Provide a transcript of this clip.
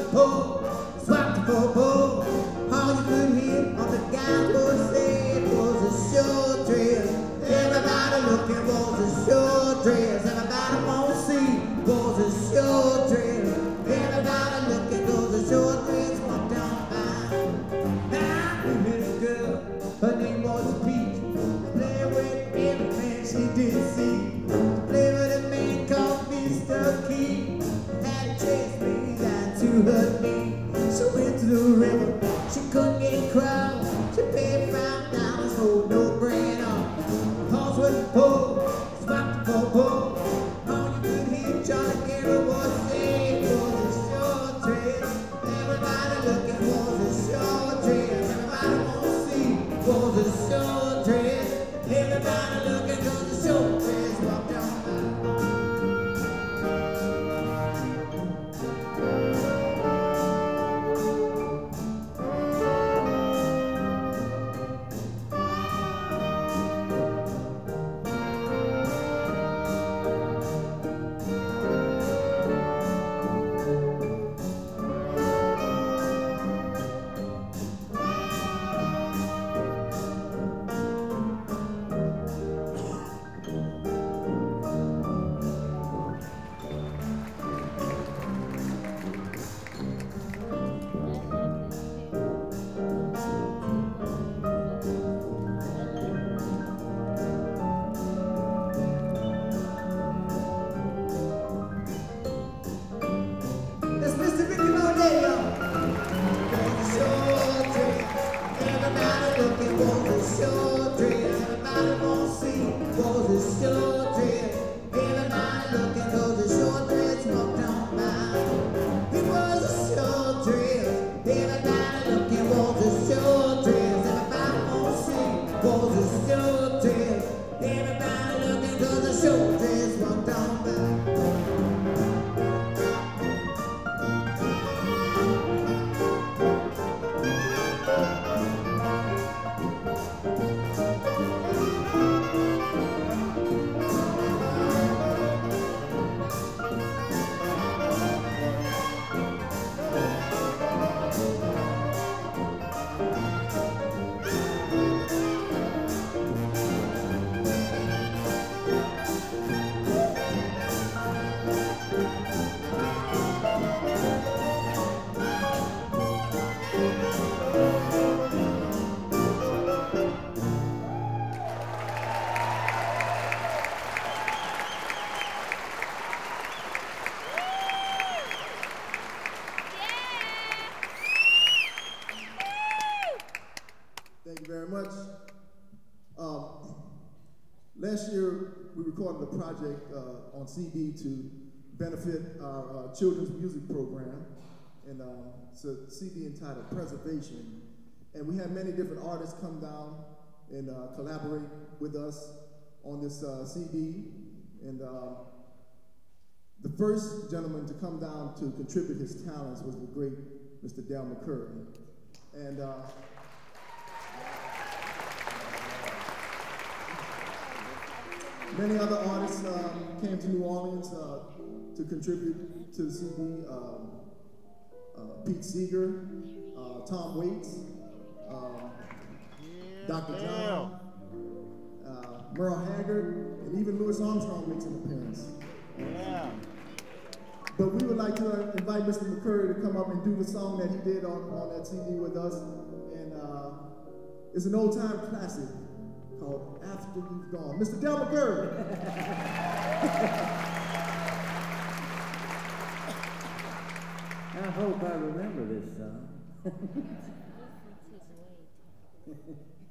was poor, swapped for poor. All you could hear on the guy was said was a short dress. Everybody looking was a short dress. Everybody won't see was a short dress. Everybody looking was a short dress. Walked on by. Now we met a girl, her name was Peach. Play with every man she did see. Play with a man called Mr. Key. Had to chase me down to her knee. She went to the river, she couldn't get across. She paid $5 for no bread off. Horse was poor, swapped for poor. All you could hear Charlie Gary was saying was a short dress. Everybody looking was a short dress. Everybody won't see was a short dress. Everybody looking was a short dress. Walked on by. It's Mr. Ricky Moneo. Was a short dress. Everybody looking was a short dress. Everybody won't see was a short dress. Everybody looking was a short dress. Walked on by. It was a short dress. Everybody looking was a short dress. Everybody won't see was a short dress. Everybody looking was a short dress. Walked on by. Thank you very much. Last year, we recorded a project on CD to benefit our children's music program, and it's a CD entitled Preservation. And we had many different artists come down and collaborate with us on this CD. And the first gentleman to come down to contribute his talents was the great Mr. Del McCurry. And many other artists came to New Orleans to contribute to the CD. Pete Seeger, Tom Waits, Dr. John, Merle Haggard, and even Louis Armstrong makes an appearance. Yeah. But we would like to invite Mr. McCurry to come up and do the song that he did on that CD with us. And it's an old-time classic called After You've Gone. Mr. Del McCurry. I hope I remember this song.